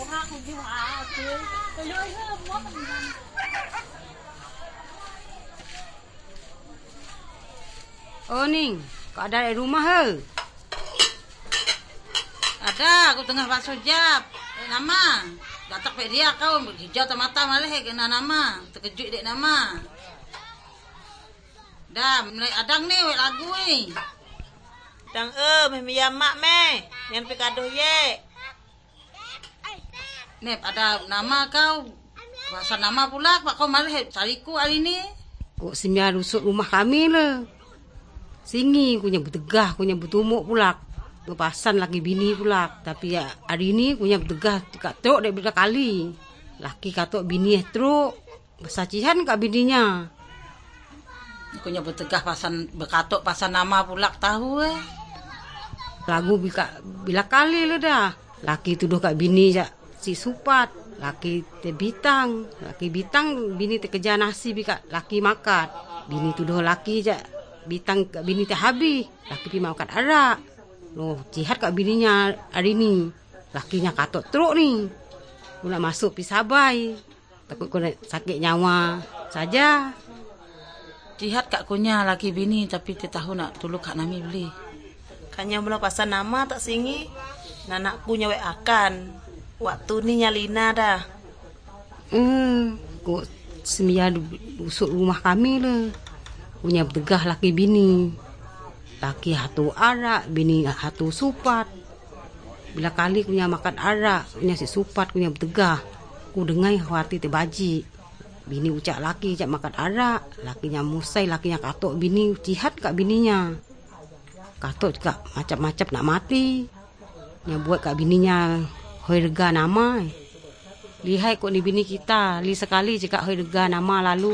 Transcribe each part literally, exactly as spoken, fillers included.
Oh Ning, kau ada di rumah ke? Ada, aku tengah bakso jap. Eh, nama. Datak pek dia kau hijau mata malah kena nama. Terkejut dek nama. Dah, mulai adang ni wek lagu ni. Dang eh meh mia mak meh. Yang pi kadoh ye. Nep ada nama kau. Pasal nama pula pak kau malah cariku hari ni. Kok semia rusuk rumah kami le. Singi kunya bertegah, kunya bertumuk pula. Ngepasan laki bini pula. Tapi ya, hari ni kunya bertegah kat truk daripada kali. Laki katok bini truk. Bersacihan kat bininya. Kunya bertegah pasan berkatok pasan nama pula tahu eh. Lagu bila, bila kali le dah. Laki tuduh kat bini jak si supat. Laki te bitang. Laki bitang bini te kerja nasi bika laki makan. Bini tuduh laki jak bitang kat bini teh habis. Laki pergi makan arak. Loh, jihad kat bininya hari ni. Lakinya katok teruk ni. Aku nak masuk pergi sabai. Takut kau nak sakit nyawa saja. Jihad kat kunya laki bini tapi dia tahu nak tolong Kak Nami beli. Kanya mula pasal nama tak singi. Nanak punya wek akan. Waktu ni nyalina dah. Hmm, kok semia busuk rumah kami le. Punya bertegah laki bini. Laki hatu arak, bini hatu supat. Bila kali punya makan arak, punya si supat punya bertegah. Ku dengar khawatir terbaji. Bini ucap laki ucap makan arak, lakinya musai, lakinya katok bini jihad kat bininya. Katok juga macam-macam nak mati. Yang buat kat bininya hoi rega nama. Lihai kok ni bini kita, li sekali cakap hoi rega nama lalu.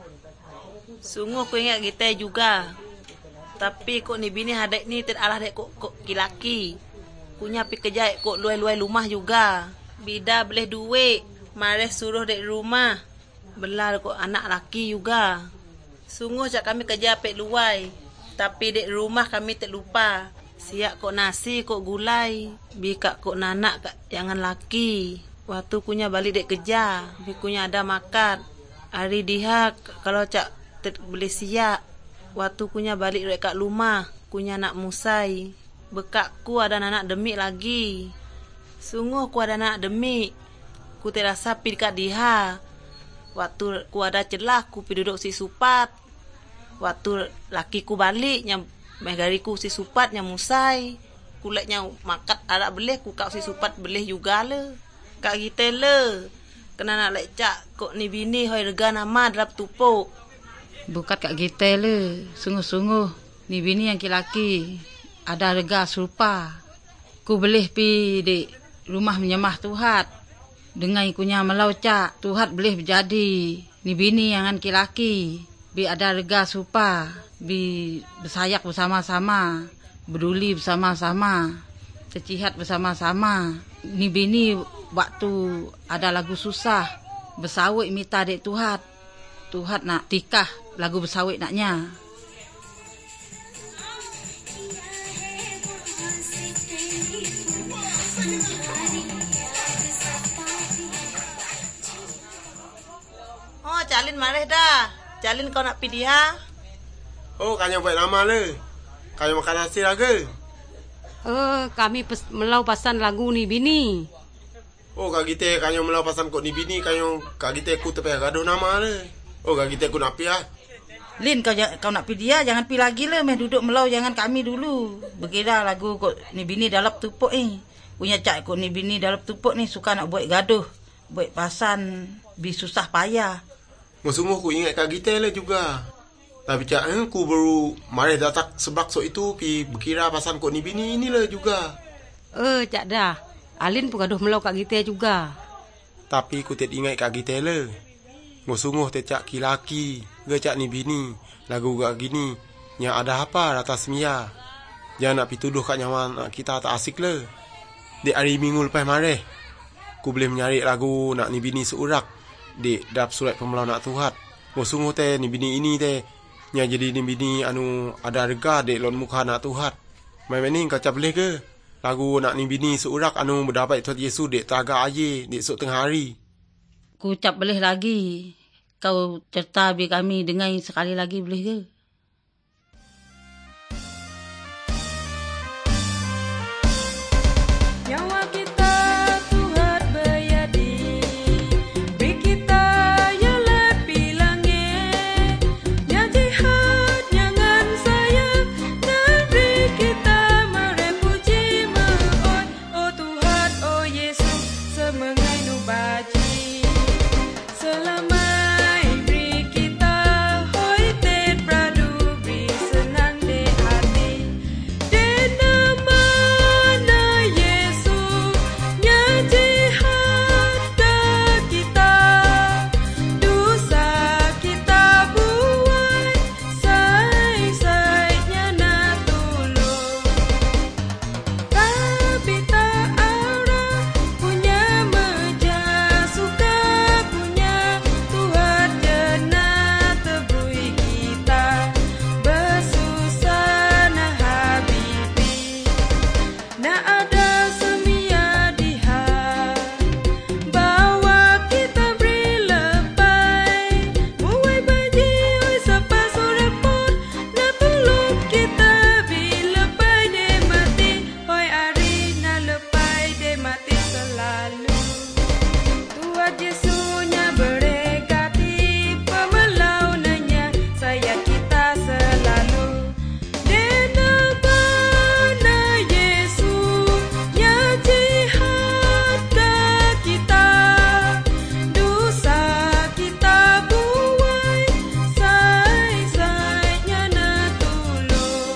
Sungguh aku ingat kita juga. Tapi kok ni bini hadek ni teralah dek kok kok kilaki. Punya pi kerja kok luai-luai rumah juga. Bida boleh duit, mari suruh dek rumah. Belar kok anak laki juga. Sungguh cak kami kerja pek luai. Tapi dek rumah kami terlupa. Siap kok nasi kok gulai. Bika kok nanak kak jangan laki. Waktu kunya balik dek kerja, bikunya ada makan. Hari dihak kalau cak ter boleh siap. Waktu kunya balik dek kat rumah, kunya nak musai. Bekakku ada anak demik lagi. Sungguh ku ada anak demik. Ku terasa pi dekat diha. Waktu ku ada celah, ku pi duduk si supat. Waktu laki ku balik, nyam megariku si supat nyam musai. Kuleknya makat arak belih, ku kau si supat belih juga le. Kak kita le. Kena nak lecak kok ni bini hoi rega nama dalam tupuk. Bukat kat kita le. Sungguh-sungguh ni bini yang laki ada rega serupa. Ku belih pi di rumah menyemah Tuhan. Dengan kunya melau cak, Tuhan boleh berjadi. Ni bini yang an laki. Bi ada rega serupa. Bi bersayak bersama-sama. Berduli bersama-sama. Tercihat bersama-sama. Ni bini waktu ada lagu susah. Bersawik minta dek Tuhan. Tuhan nak tikah lagu bersawik naknya. Oh, Calin marah dah. Calin kau nak pergi dia? Oh, kanya buat nama le. Kanya makan nasi lah ke? Oh, kami pes- melau pasan lagu ni bini. Oh, kak kita kanya melau pasan kok ni bini. Kanya kak kita ku tepi gaduh nama le. Oh, kak kita ku nak pergi lah. Lin, kau kau nak pergi dia, jangan pergi lagi le. Meh duduk melau, jangan kami dulu. Berkira lagu kok ni bini dalam tupuk ni. Punya cak kok ni bini dalam tupuk ni suka nak buat gaduh. Buat pasan, bi susah payah. Sungguh ku ingat kak kita le juga. Tapi cak eh, ku baru mari datang sebab so itu pi berkira pasan kok ni bini ni le juga. Eh, cak dah. Alin pun gaduh melau kat kita juga. Tapi ku tidak ingat kat kita le. Sungguh te cak kilaki, ge cak ni bini, lagu gak gini. Yang ada apa rata semia. Jangan nak pi tuduh kat nyawa kita tak asik le. Di hari minggu lepas mari. Ku boleh mencari lagu nak ni bini seurak. Di dap surat pemelau nak Tuhan. Oh sungguh teh ni bini ini teh nya jadi ni bini anu ada rega dek lon muka nak Tuhan. Mai ni kau cap boleh ke? lagu nak ni bini seurak anu berdapat Tuhan Yesus dek telaga air dek sok tengah hari. Ku ucap boleh lagi. Kau cerita bi kami dengar sekali lagi boleh ke? Nyawa kita Tuhan bayadi, beri kita ya lebih langit, ya jihad jangan sayang, dan beri kita merepuji meoi, oh Tuhan, oh Yesus, semengai nu baji, selamai beri kita hoi tet pradu beri senang de hati, de nama na Yesus nya jihad ke kita, dosa kita buai, sai-sainya na tulung, tapi tak arah punya meja suka punya Tuhan jenah tebrui kita, bersusah na habibi, na ada semia diha, bawa kita beri lepai, muai baji oi sapa surepot, na tulung kita bi lepai de mati, hoi ari na lepai de mati selalu. Tuhan Yesusnya berekati pemelau nanya saya kita selalu. De nama na Yesus nya jihad ke kita, dosa kita buai, sai-sainya na tulung,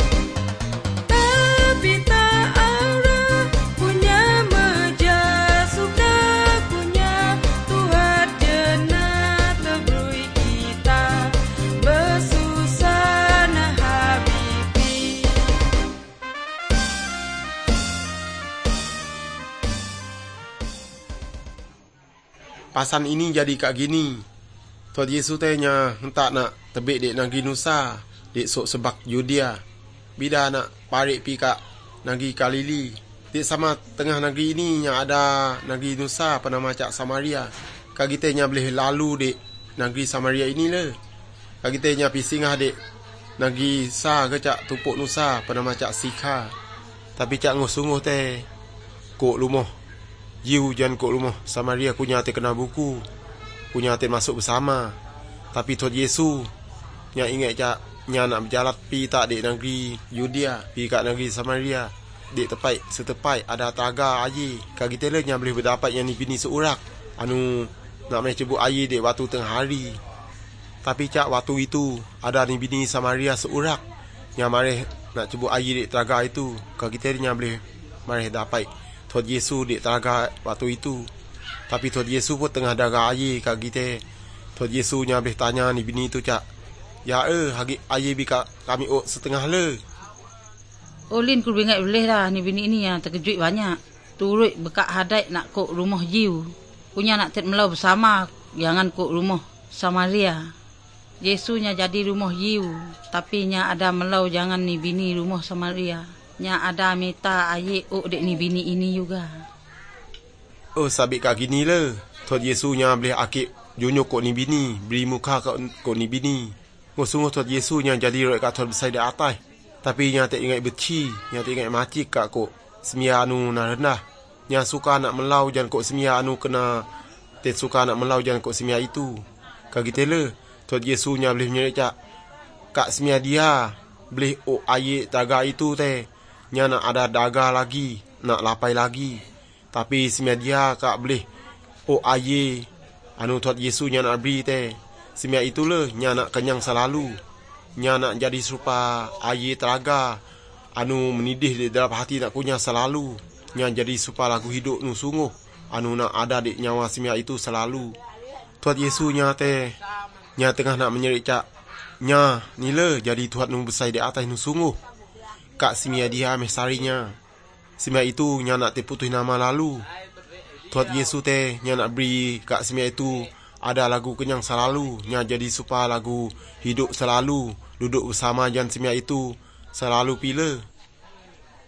tapi tak arah punya meja suka punya Tuhan jenah tebrui kita, bersusah na habibi. Pasan ini jadi kak gini. Tuhan Yesus tanya hentak nak tebik dek negeri Nusa, dek sok sebak Yudea. Bida nak parik pi kak negeri Galili. Dek sama tengah negeri ini yang ada negeri Nusa penama cak Samaria. Kak kita nya boleh lalu dek negeri Samaria ini le. Kak kita nya pi singgah dek negeri Sa ke cak Tupuk Nusa penama cak Sikha. Tapi cak ngoh-sungguh teh kok lumoh Yiu jan kok rumah Samaria kunya te kena buku. Kunya te masuk bersama. Tapi Tuhan Yesus nya ingat cak nya nak berjalan pi tak dek negeri Yudea, pi kat negeri Samaria. Dek tepai setepai ada taga air. Kak kita le nya boleh berdapat yang ni bini seurak. Anu nak main cebuk air dek waktu tengah hari. Tapi cak waktu itu ada ni bini Samaria seurak. Nya marih nak cebuk air dek taga itu. Kak kita nya boleh marih dapat Tuhan Yesus dek telaga waktu itu. Tapi Tuhan Yesus pun tengah daga air kat kita. Tuhan Yesus nya boleh tanya ni bini tu cak, ya eh hagi air bi kat kami ok setengah le. Olin ku ingat boleh dah ni bini ini yang terkejut banyak. Turut bekat hadai nak kok rumah Jiu. Punya nak tet melau bersama, jangan kok rumah Samaria. Yesusnya jadi rumah Jiu, tapi nya ada melau jangan ni bini rumah Samaria. Nya ada minta air ok dek ni bini ini juga. Oh sabik kak gini le. Tuhan Yesus nya boleh akib junyuk kok ni bini, beri muka kok kok ni bini. Sungguh Tuhan Yesus nya jadi royak kat Tuhan besar di atas. Tapi nya tak ingat beci, nya tak ingat mati kak kok semia anu na rendah. Nya suka nak melau jangan kok semia anu kena tak suka nak melau jangan kok semia itu. Kak kita le. Tuhan Yesus nya boleh menyerik cak kak semia dia boleh ok air taga itu teh. Nya nak ada daga lagi, nak lapai lagi. Tapi semia dia kak boleh ok air anu Tuhan Yesus nya nak beri teh. Semia itu le nya nak kenyang selalu. Nya nak jadi serupa air telaga anu menidih di dalam hati nak kunyah selalu. Nya jadi serupa lagu hidup nu sungguh anu nak ada di nyawa semia itu selalu. Tuhan Yesus nya teh nya tengah nak menyerik cak, nya ni le jadi Tuhan nu besar di atas nu sungguh. Kak semia dia mesarinya. Semia itu nya nak terputus nama lalu. Tuhan Yesus teh nya nak beri kak semia itu ada lagu kenyang selalu. Nya jadi supaya lagu hidup selalu. Duduk bersama jan semia itu selalu pila.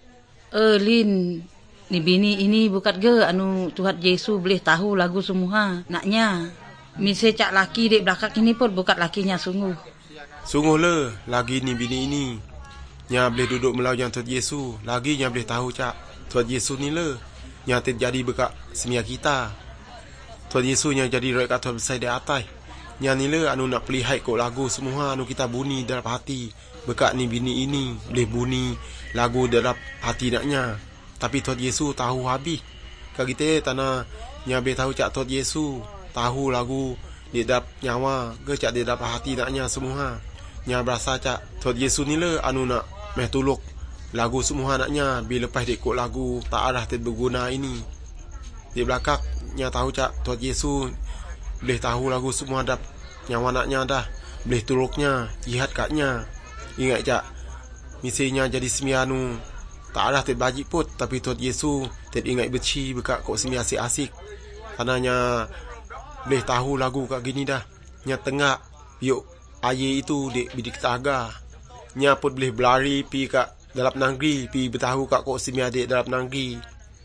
Eh, Lin, ni bini ini bukat ge anu Tuhan Yesus boleh tahu lagu semua naknya. Misi cak laki dek belakang ini pun bukat lakinya sungguh. Sungguh le, lagi ni bini ini. Nya boleh duduk melawan Tuhan Yesus, lagi nya boleh tahu cak Tuhan Yesus ni le. Nya terjadi bekat semia kita. Tuhan Yesus nya jadi roh kat Tuhan besar di atas. Nya ni le anu nak pelihai kok lagu semua anu kita bunyi dalam hati. Bekat ni bini ini boleh bunyi lagu dalam hati naknya. Tapi Tuhan Yesus tahu habis. Kak kita tanah nya boleh tahu cak Tuhan Yesus tahu lagu di dalam nyawa ke cak di dalam hati naknya semua. Nya berasa cak Tuhan Yesus ni le anu nak meh tuluk lagu semua naknya bila lepas dekok lagu tak arah terberguna ini. Di belakang nya tahu cak Tuhan Yesus boleh tahu lagu semua dah nyawa naknya dah boleh tuluknya jihad katnya. Ingat cak misinya jadi semianu tak arah terbaji pun tapi Tuhan Yesus ter ingat beci bekak kok semi asik-asik. Kananya boleh tahu lagu kat gini dah. Nya tengah yuk aye itu dek bidik taga. Nya pun boleh berlari pi kat dalam negeri, pi bertahu kat kok semi adik dalam negeri.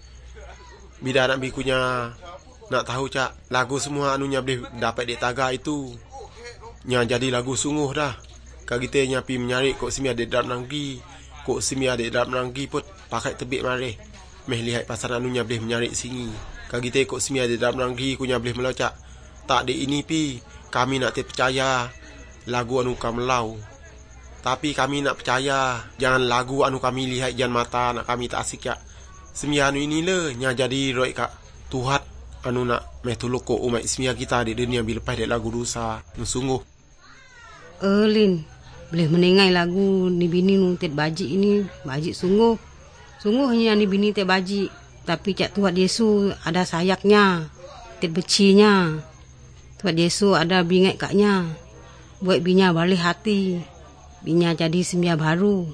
Bila anak bikunya nak tahu cak lagu semua anunya boleh dapat dek taga itu. Nya jadi lagu sungguh dah. Kak kita nya pi mencari kok semi adik dalam negeri. Kok semi adik dalam negeri pun pakai tebik marih. Meh lihat pasal anunya boleh mencari singi. Kak kita kok semi adik dalam negeri kunya boleh melocak. Tak dek ini pi kami nak terpercaya lagu anu kami lau. Tapi kami nak percaya jangan lagu anu kami lihat jangan mata nak kami tak asik ya. Semia anu ini le nya jadi roi kak Tuhan anu nak meh tuluk ko umat semia kita di dunia bila lepas dek lagu dosa nu sungguh. Eh, Lin, boleh menengai lagu ni bini nu tet baji ini baji sungguh. Sungguhnya ni bini tet baji. Tapi cak Tuhan Yesus ada sayaknya, tet becinya. Tuhan Yesus ada bingat kaknya. Buat binya balik hati. Binya jadi semia baru.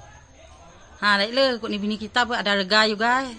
Ha, baik le, kok ni bini kita pun ada rega juga.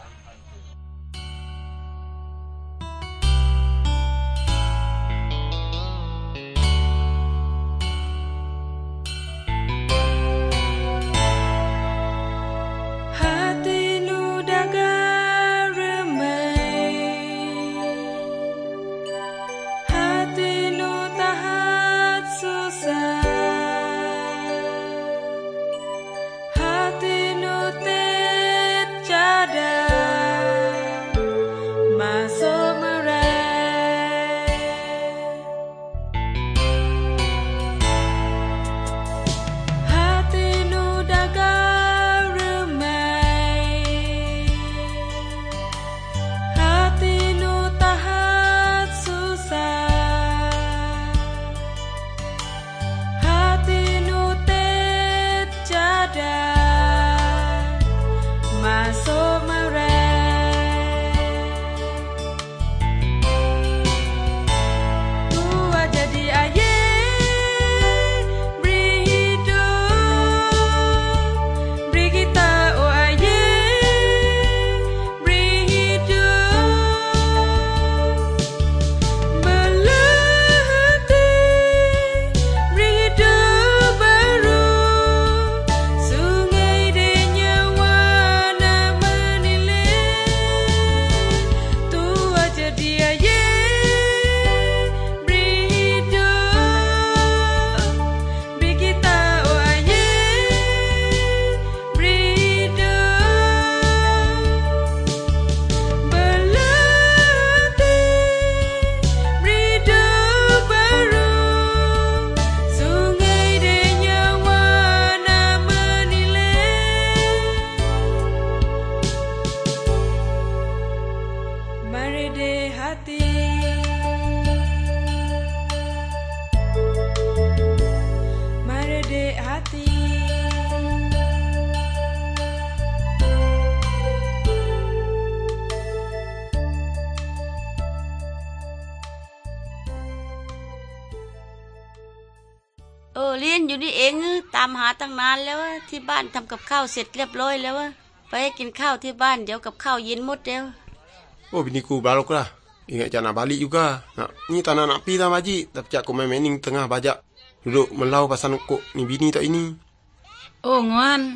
Oh, Lin อยู่นี่เองตามหาตั้งนานแล้วที่บ้านทำกับข้าวเสร็จเรียบร้อยแล้วไปกินข้าวที่บ้านเดี๋ยวกับข้าวเย็นหมดแล้ว Oh, biniku balok lah. Ingat cak nak balik juga. Nak, ni tak nak nak pergi dah baji. Tapi cak aku main mening tengah bajak. Duduk melau pasal kok ni bini tak ini. Oh, Nguan.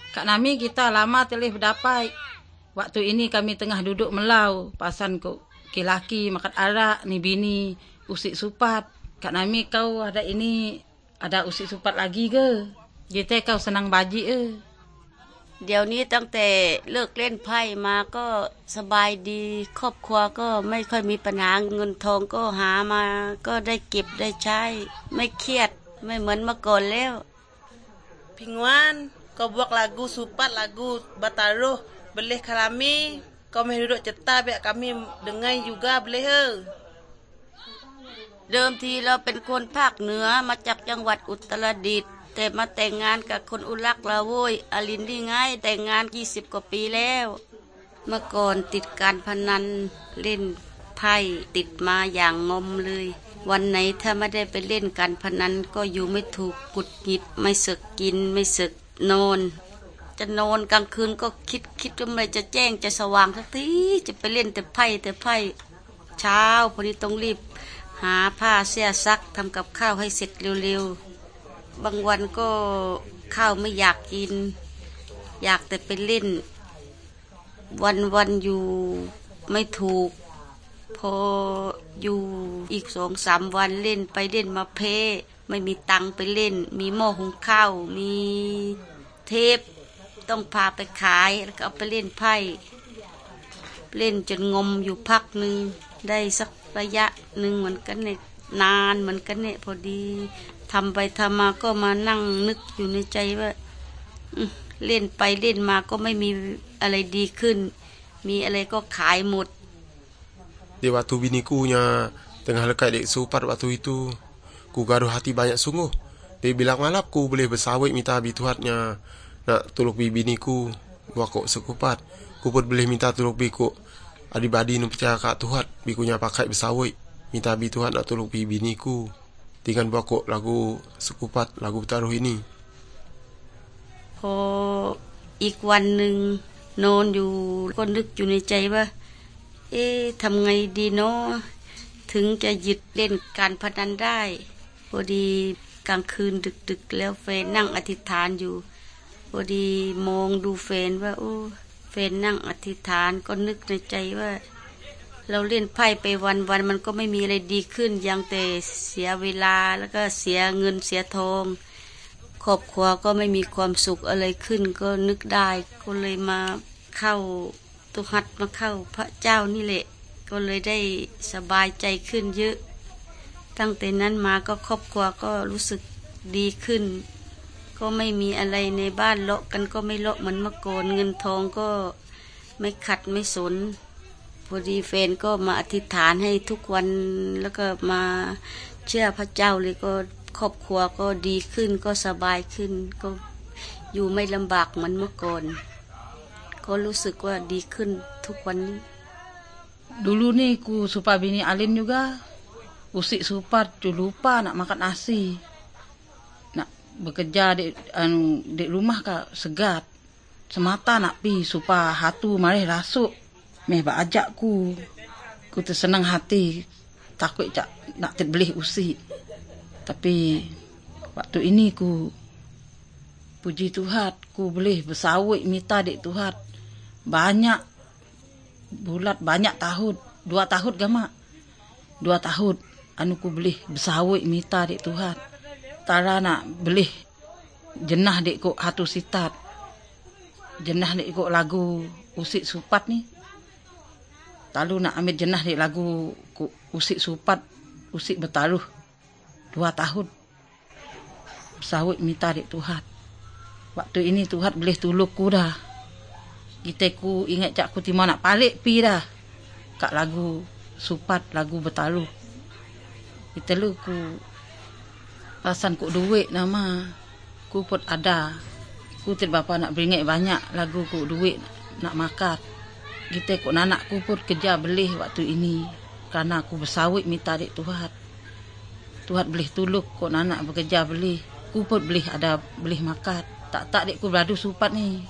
Kak Nami kita lama telih berdapai. Waktu ini kami tengah duduk melau. Pasan kok laki makan arak ni bini usik supat. Kak Nami kau ada ini ada usik supat lagi ke? Kita kau senang baji eh. เดี๋ยวนี้ตั้งแต่เลิกเล่นไพ่มาก็สบายดีครอบครัวก็ไม่ค่อยมีปัญหาเงินทองก็หามาก็ได้เก็บได้ใช้ไม่เครียดไม่เหมือนเมื่อก่อนแล้ว Pingwan, kau buat lagu supat, lagu bataruh, boleh kalami. Kau main duduk cetar biar kami dengar juga boleh he. เดิมทีเราเป็นคนภาคเหนือมาจากจังหวัดอุตรดิตถ์แต่มาแต่งงานกับคนอุลักละโวยอลินที่ง่ายแต่งงานยี่สิบกว่าปีแล้วเมื่อก่อนติดการพนันเล่นไพ่ติดมาอย่างงมเลยวันไหนถ้าไม่ได้ไปเล่นการพนันก็อยู่ไม่ถูกกุดหงิดไม่สึกกินไม่สึกนอนจะนอนกลางคืนก็คิดคิดว่าเมื่อจะแจ้งจะสว่างสักทีจะไปเล่นแต่ไพ่แต่ไพ่เช้าพอดีต้องรีบหาผ้าเสื้อซักทำกับข้าวให้เสร็จเร็วๆบางวันก็ข้าวไม่อยากกินอยากแต่ไปเล่นวันวันอยู่ไม่ถูกพออยู่อีกสองสามวันเล่นไปเล่นมาเพไม่มีตังค์ไปเล่นมีหม้อหุงข้าวมีเทปต้องพาไปขายแล้วก็เอาไปเล่นไพ่เล่นจนงมอยู่พักหนึ่งได้สักระยะหนึ่งเหมือนกันเนี่ยนานเหมือนกันเนี่ยพอดีทำไปทำมาก็มานั่งนึกอยู่ในใจว่าเล่นไปเล่นมาก็ไม่มีอะไรดีขึ้นมีอะไรก็ขายหมด Di waktu biniku nya tengah lekat dek supat waktu itu, ku gaduh hati banyak sungguh. Dia bilang malap ku boleh bersawit minta bituhatnya nak tolong bi biniku, gua kok sekupat. Ku pun boleh minta tolong bi kok adik-adik nu percaya kat Tuhan, biku nya pakai bersawit minta bituhat nak tolong bi biniku. Dengan buat kok lagu sekupat, lagu taruh ini. พออีกวันหนึ่งนอนอยู่ก็นึกอยู่ในใจว่าเอ๊ะทำไงดีเนาะถึงจะหยุดเล่นการพนันได้พอดีกลางคืนดึกๆแล้วแฟนนั่งอธิษฐานอยู่พอดีมองดูแฟนว่าโอ้แฟนนั่งอธิษฐานก็นึกในใจว่าเราเล่นไพ่ไปวันๆมันก็ไม่มีอะไรดีขึ้นยังแต่เสียเวลาแล้วก็เสียเงินเสียทองครอบครัวก็ไม่มีความสุขอะไรขึ้นก็นึกได้ก็เลยมาเข้าตุหัดมาเข้าพระเจ้านี่แหละก็เลยได้สบายใจขึ้นเยอะตั้งแต่นั้นมาก็ครอบครัวก็รู้สึกดีขึ้นก็ไม่มีอะไรในบ้านเลาะกันก็ไม่เลาะเหมือนเมื่อก่อนเงินทองก็ไม่ขัดไม่สนพอดีแฟนก็มาอธิษฐานให้ทุกวันแล้วก็มาเชื่อพระเจ้าเลยก็ครอบครัวก็ดีขึ้นก็สบายขึ้นก็อยู่ไม่ลำบากเหมือนเมื่อก่อนก็รู้สึกว่าดีขึ้นทุกวันนี้ Dulu nih ku supa bini Alin juga usik supat tu lupa nak makan nasi nak bekerja di anu di rumah ka segat semata nak pi supa hatu mari rasuk meh ba ajak ku ku tersenang hati takut cak nak terbeli usik tapi waktu ini ku puji Tuhan ku boleh bersawit minta dek Tuhan banyak bulat banyak tahun dua tahun gama dua tahun anu ku boleh bersawit minta dek Tuhan tara nak boleh jenah dek kok hatu sitat jenah dek kok lagu usik supat ni lalu nak ambil jenah dek lagu usik supat usik bertaruh dua tahun bersawit minta dek Tuhan waktu ini Tuhan boleh tolong ku dah kita ku ingat cak ku timau nak balik pi dah kat lagu supat lagu bertaruh kita lu ku pasan ku duit nama ku pun ada ku tidak bapa nak beringat banyak lagu ku duit nak makan kita ku anak ku pun kerja beli waktu ini kerana aku bersawit minta dek Tuhan Tuhan boleh tolong ku anak bekerja beli ku pun beli ada beli makan tak tak dek ku beradu supat ni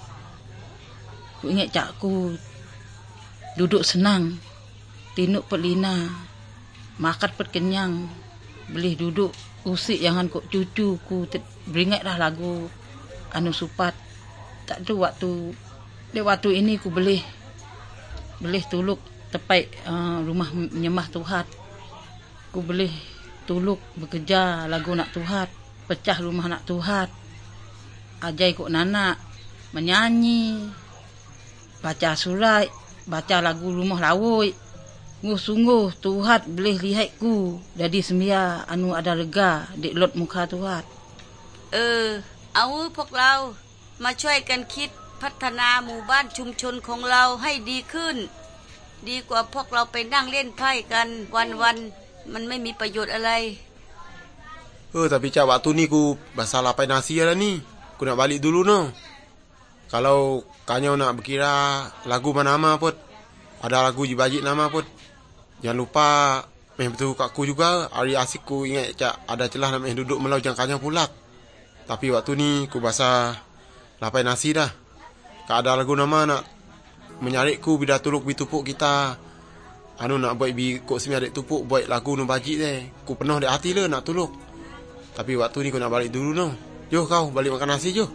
ku ingat cak ku duduk senang tinuk pelina makan pet kenyang boleh duduk usik jangan kok cucu ku beringat dah lagu anu supat tak ada waktu. Di waktu ini ku boleh boleh tuluk tepai uh, rumah menyembah Tuhan. Ku boleh tuluk bekerja lagu nak Tuhan, pecah rumah nak Tuhan. Ajai kok nanak menyanyi, baca surat, baca lagu rumah lawoi. Sungguh-sungguh Tuhan boleh lihat ku jadi semia anu ada lega di lot muka Tuhan. เออเอาพวกเรามาช่วยกันคิดพัฒนาหมู่บ้านชุมชนของเราให้ดีขึ้นดีกว่าพวกเราไปนั่งเล่นไพ่กันวันๆมันไม่มีประโยชน์อะไร Eh, tapi Cak, waktu ni ku basah lapai nasi dah ni. Ku nak balik dulu no. Kalau kanyau nak berkira lagu mana-mana pun, ada lagu jibajik nama pun, jangan lupa meh betul kat ku juga. Hari asik ku ingat Cak ada celah nak meh duduk melau jangan kanyau pulak. Tapi waktu ni ku basah lapai nasi dah. Kak ada lagu nama nak menyarik ku bidah tuluk bi tupuk kita. Anu nak buat bi kok semi adik tupuk buat lagu nu bajik deh. Ku penuh dek hati le nak tuluk. Tapi waktu ni ku nak balik dulu no. Jom kau balik makan nasi jom.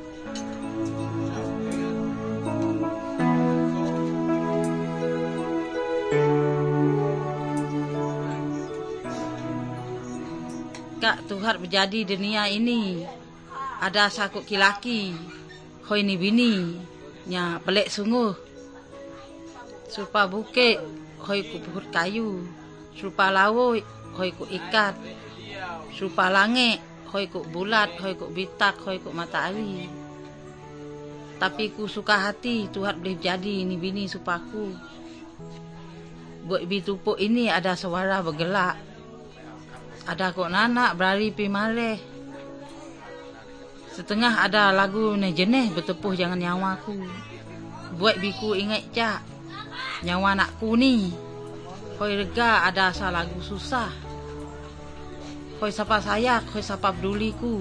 Kak, Tuhan berjadi dunia ini. Ada sakut kilaki. Hoi ni bini. Nya pelik sungguh. Serupa bukit. Hoi ku pohon kayu. Serupa laut. Hoi ku ikat. Serupa langit. Hoi ku bulat. Hoi ku bitak. Hoi ku matahari. Tapi ku suka hati Tuhan boleh jadi ni bini supaku. Buat bi tupuk ini ada suara bergelak. Ada kok nanak berari pi maleh. Setengah ada lagu ni jenis bertepuh jangan nyawaku. Buat biku ingat Cak. Nyawa anakku ni. Hoi rega ada asal lagu susah. Hoi siapa sayak, hoi siapa peduliku.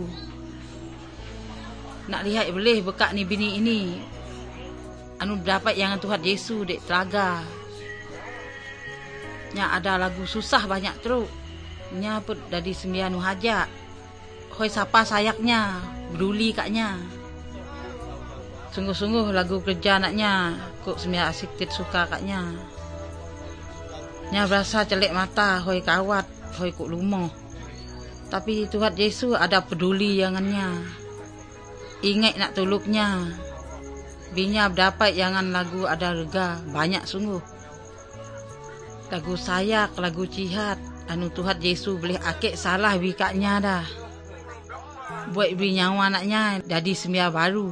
Nak lihat boleh bekak ni bini ini. Anu dapat yang Tuhan Yesus dek telaga. Nya ada lagu susah banyak teruk. Nya pun dari sembilan hajat. Hoi siapa sayaknya, peduli kaknya. Sungguh-sungguh lagu kerja anaknya, kok sembilan asik tit suka kaknya. Nya berasa celek mata, hoi kawat, hoi kok lumoh. Tapi Tuhan Yesus ada peduli yangannya. Ingat nak tuluknya. Binya dapat yangan lagu ada rega, banyak sungguh. Lagu sayak, lagu cihat. Anu Tuhan Yesus boleh akik salah bikaknya dah. Buat beri nyawa anaknya jadi sembiar baru.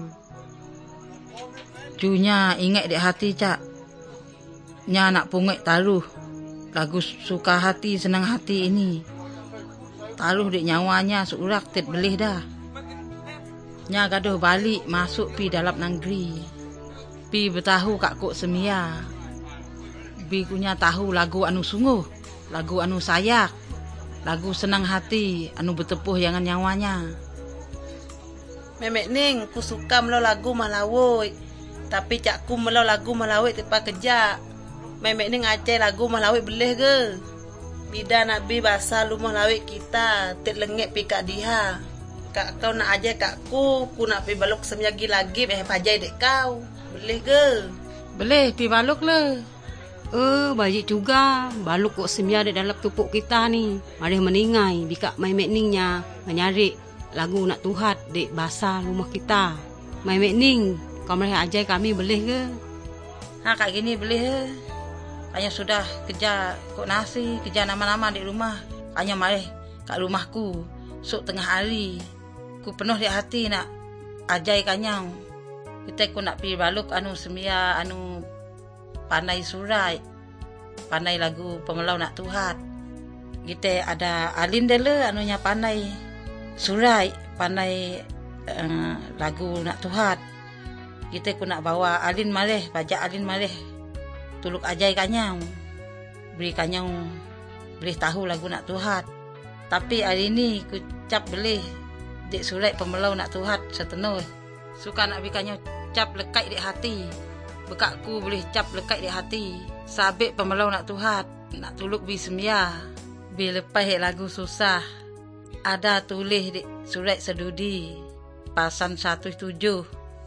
Junya ingat dek hati Cak. Nya nak pungut taruh. Lagu suka hati senang hati ini. Taruh dek nyawanya seurak tet belih dah. Nya gaduh balik masuk pi dalam negeri. Pi bertahu kak kok semia. Bi kunya tahu lagu anu sungguh. Lagu anu sayak. Lagu senang hati anu bertepuh jangan nyawanya. Memek Ning, ku suka melau lagu Malawoi. Tapi Cak ku melau lagu Malawoi tepat kerja. Memek Ning acai lagu Malawoi boleh ke? Bida nak bi bahasa lu Malawoi kita, tet lengek pi kak dia. Kak kau nak ajai kak ku, ku nak pi baluk semyagi lagi eh pajai dek kau. Boleh ke? Boleh pi baluk le. Eh, bajik juga. Baluk kok semia ada dalam tupuk kita ni. Mari meningai bikak mai mekningnya menyarik lagu nak Tuhan dek bahasa rumah kita. Mai mekning, kau mari ajai kami boleh ke? Ha kak gini boleh ke? Hanya sudah kerja kok nasi, kerja nama-nama di rumah. Hanya mari kat rumahku sok tengah hari. Ku penuh di hati nak ajai kanyang. Kita ku nak pi baluk anu semia anu pandai surat, pandai lagu pemelau nak Tuhan. Kita ada alin dele anunya pandai surat, pandai uh, lagu nak Tuhan. Kita ku nak bawa alin maleh, bajak alin maleh. Tuluk ajai kanyang. Beri kanyang boleh tahu lagu nak Tuhan. Tapi hari ni ku cap boleh dek surat pemelau nak Tuhan setenuh. Suka nak beri kanyang cap lekat di hati. Bekakku boleh cap lekat di hati. Sabit pemelau nak Tuhan. Nak tuluk bi semia. Bi lepas lagu susah. Ada tulis di surat sedudi. Pasan satu tujuh.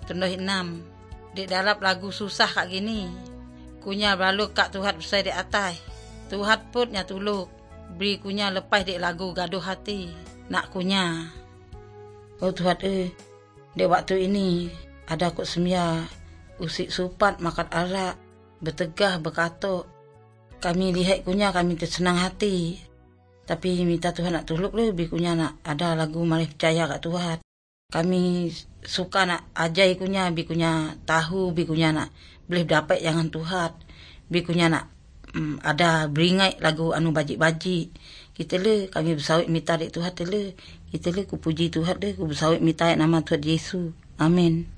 Tendoh enam. Dek darap lagu susah kak gini. Kunya berlalu kak Tuhan besar di atas. Tuhan pun nya tuluk. Beri kunya lepas dek lagu gaduh hati. Nak kunya. Oh Tuhan eh. Dek waktu ini ada kok semia. Usik supat makan arak. Bertegah berkatuk. Kami lihat kunya kami tersenang hati. Tapi minta Tuhan nak tuluk lebih kunya nak ada lagu mari percaya kat Tuhan. Kami suka nak ajai kunya, bi kunya tahu, bi kunya nak boleh dapat jangan Tuhan. Bi kunya nak um, ada beringai lagu anu baji-baji. Kita le kami bersawit minta dek Tuhan le. Kita le ku puji Tuhan le, ku bersawit minta nama Tuhan Yesus. Amin.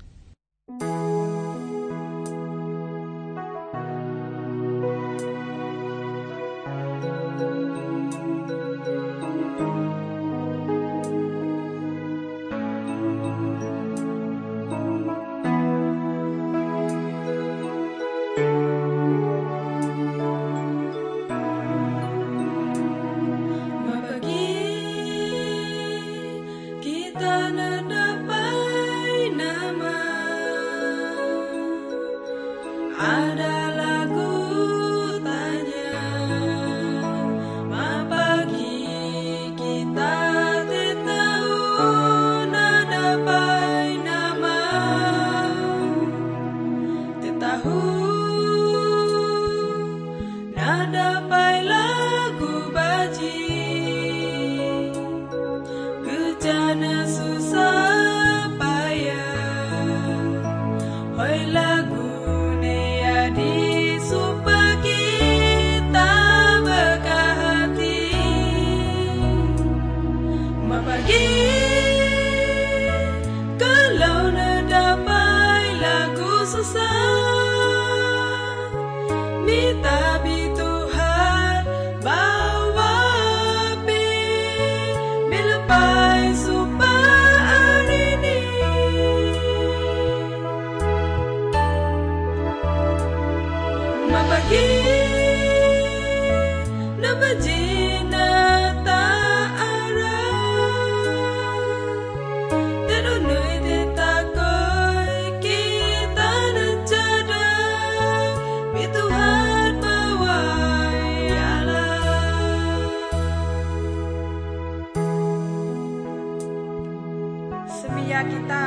Semia kita,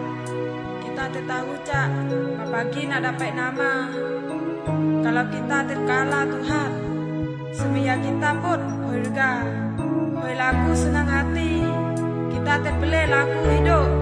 kita tahu cak, pagi nak dapat nama. Kalau kita terkalah Tuhan, semia kita pun harga, hoi lagu senang hati, kita terpilih lagu hidup.